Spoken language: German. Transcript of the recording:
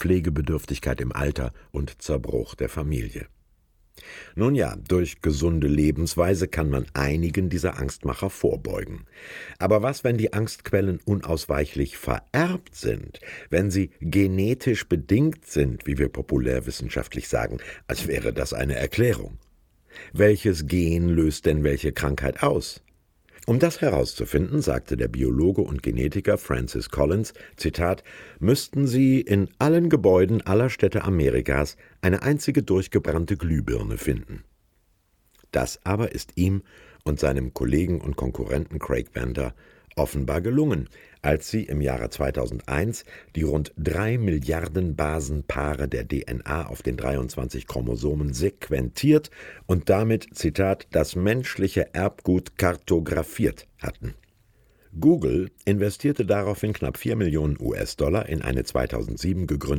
Pflegebedürftigkeit im Alter und Zerbruch der Familie. Nun ja, durch gesunde Lebensweise kann man einigen dieser Angstmacher vorbeugen. Aber was, wenn die Angstquellen unausweichlich vererbt sind, wenn sie genetisch bedingt sind, wie wir populärwissenschaftlich sagen, als wäre das eine Erklärung? Welches Gen löst denn welche Krankheit aus? Um das herauszufinden, sagte der Biologe und Genetiker Francis Collins, Zitat, müssten Sie in allen Gebäuden aller Städte Amerikas eine einzige durchgebrannte Glühbirne finden. Das aber ist ihm und seinem Kollegen und Konkurrenten Craig Venter offenbar gelungen, als sie im Jahre 2001 die rund 3 Milliarden Basenpaare der DNA auf den 23 Chromosomen sequentiert und damit, Zitat, das menschliche Erbgut kartografiert hatten. Google investierte daraufhin knapp 4 Millionen US-Dollar in eine 2007 gegründete